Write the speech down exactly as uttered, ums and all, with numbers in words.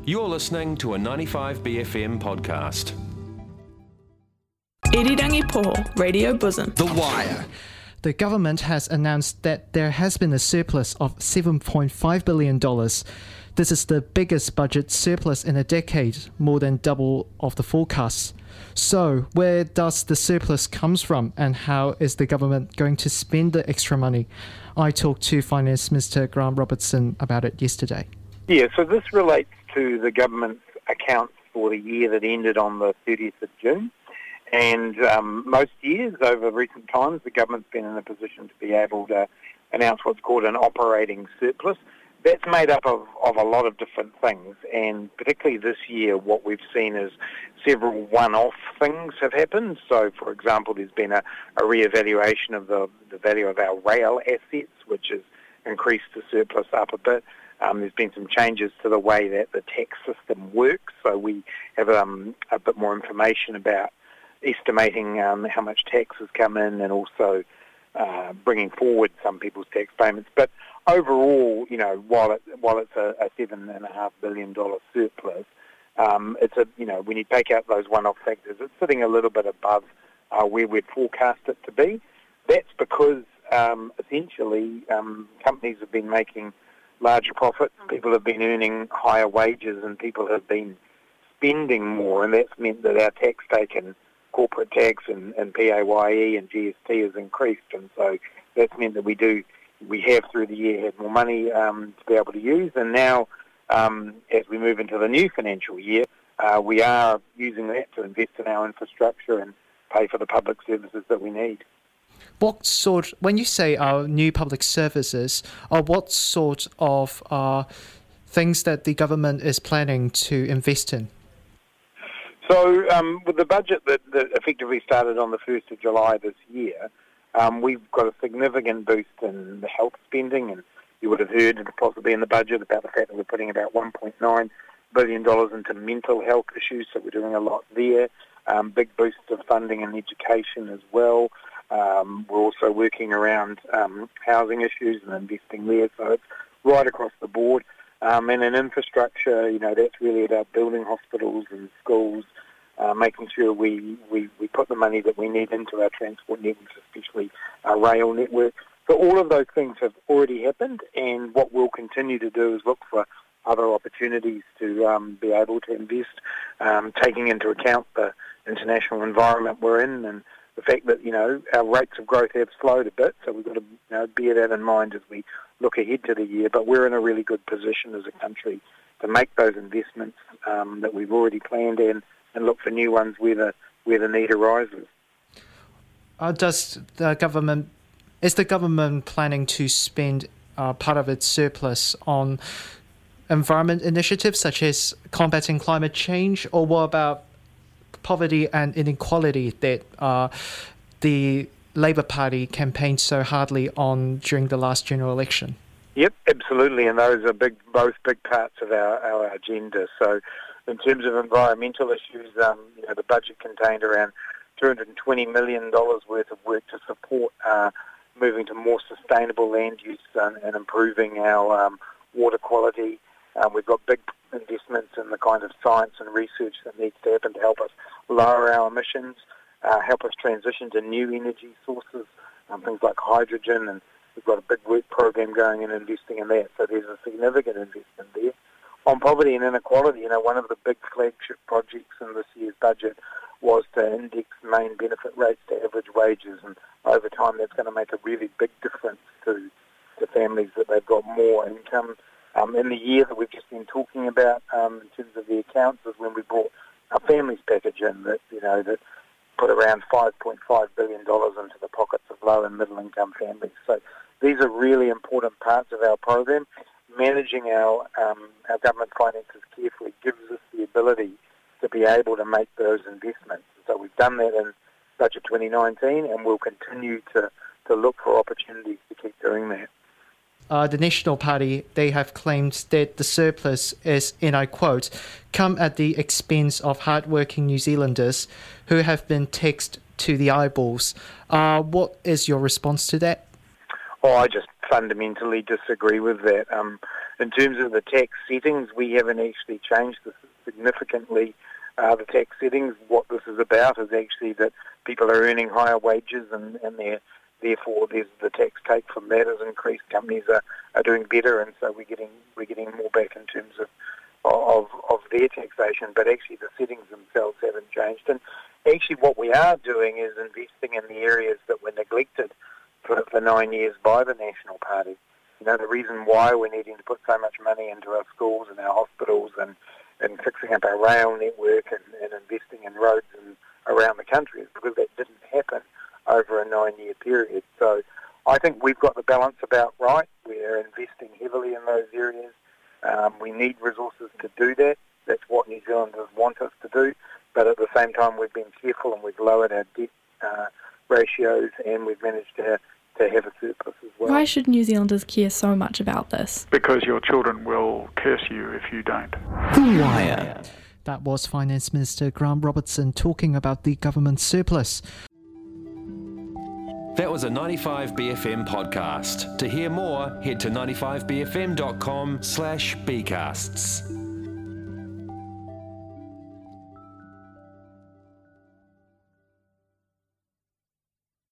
You're listening to a ninety-five B F M podcast. Irirangi Poho, Radio Bosom. The Wire. The government has announced that there has been a surplus of seven point five billion dollars. This is the biggest budget surplus in a decade, more than double of the forecasts. So, where does the surplus comes from, and how is the government going to spend the extra money? I talked to Finance Minister Grant Robertson about it yesterday. Yeah, so this relates to the government's accounts for the year that ended on the thirtieth of June. And um, most years over recent times, the government's been in a position to be able to announce what's called an operating surplus. That's made up of, of a lot of different things, and particularly this year what we've seen is several one-off things have happened. So, for example, there's been a, a re-evaluation of the, the value of our rail assets, which has increased the surplus up a bit. Um, there's been some changes to the way that the tax system works, so we have um, a bit more information about estimating um, how much tax has come in, and also uh, bringing forward some people's tax payments. But overall, you know, while it while it's a, a seven and a half billion dollar surplus, um, it's a you know when you take out those one-off factors, it's sitting a little bit above uh, where we'd forecast it to be. That's because um, essentially um, companies have been making larger profits, people have been earning higher wages, and people have been spending more, and that's meant that our tax take in corporate tax and, and P A Y E and G S T has increased, and so that's meant that we do we have through the year had more money um, to be able to use, and now um, as we move into the new financial year, uh, we are using that to invest in our infrastructure and pay for the public services that we need. What sort, when you say our new public services, or what sort of uh, things that the government is planning to invest in? So um, with the budget that, that effectively started on the first of July this year, um, we've got a significant boost in the health spending, and you would have heard possibly in the budget about the fact that we're putting about one point nine billion dollars into mental health issues, so we're doing a lot there. Um, big boost of funding in education as well. Um, we're also working around um, housing issues and investing there, so it's right across the board. Um, and in infrastructure, you know, that's really about building hospitals and schools, uh, making sure we, we, we put the money that we need into our transport networks, especially our rail network. So all of those things have already happened, and what we'll continue to do is look for other opportunities to um, be able to invest, um, taking into account the international environment we're in and the fact that, you know, our rates of growth have slowed a bit, so we've got to, you know, bear that in mind as we look ahead to the year. But we're in a really good position as a country to make those investments um, that we've already planned in, and look for new ones where the where the need arises. Uh, does the government is the government planning to spend uh, part of its surplus on environment initiatives such as combating climate change, or what about poverty and inequality that uh, the Labour Party campaigned so hardly on during the last general election? Yep, absolutely, and those are big, both big parts of our, our agenda. So in terms of environmental issues, um, you know, the budget contained around two hundred twenty million dollars worth of work to support uh, moving to more sustainable land use and, and improving our um, water quality. Um, we've got big investments in the kind of science and research that needs to happen to help us lower our emissions, uh, help us transition to new energy sources, um, things like hydrogen, and we've got a big work program going and investing in that. So there's a significant investment there. On poverty and inequality, you know, one of the big flagship projects in this year's budget was to index main benefit rates to average wages, and over time that's going to make a really big difference to, to families that they've got more income. Um, in the year that we've just been talking about, um, in terms of the accounts, is when we brought our families package in that, you know, that put around five point five billion dollars into the pockets of low and middle income families. So these are really important parts of our program. Managing our um, our government finances carefully gives us the ability to be able to make those investments. So we've done that in Budget twenty nineteen, and we'll continue to, to look for opportunities to keep doing that. Uh, the National Party, they have claimed that the surplus is, and I quote, come at the expense of hardworking New Zealanders who have been taxed to the eyeballs. Uh, what is your response to that? Oh, I just fundamentally disagree with that. Um, In terms of the tax settings, we haven't actually changed this significantly. Uh, the tax settings, what this is about is actually that people are earning higher wages and, and they're, therefore there's the tax take from that has increased. Companies are, are doing better, and so we're getting we're getting more back in terms of, of of their taxation, but actually the settings themselves haven't changed. And actually what we are doing is investing in the areas that were neglected for, for nine years by the National Party. You know, the reason why we're needing to put so much money into our schools and our hospitals and, and fixing up our rail network and, and investing in roads and around the country is because that didn't happen over a nine-year period. So I think we've got the balance about right. We're investing heavily in those areas. Um, we need resources to do that. That's what New Zealanders want us to do. But at the same time, we've been careful and we've lowered our debt uh, ratios and we've managed to have, to have a surplus as well. Why should New Zealanders care so much about this? Because your children will curse you if you don't. The Wire. That was Finance Minister Grant Robertson talking about the government surplus. That was a ninety-five B F M podcast. To hear more, head to ninety-five b f m dot com slash b casts.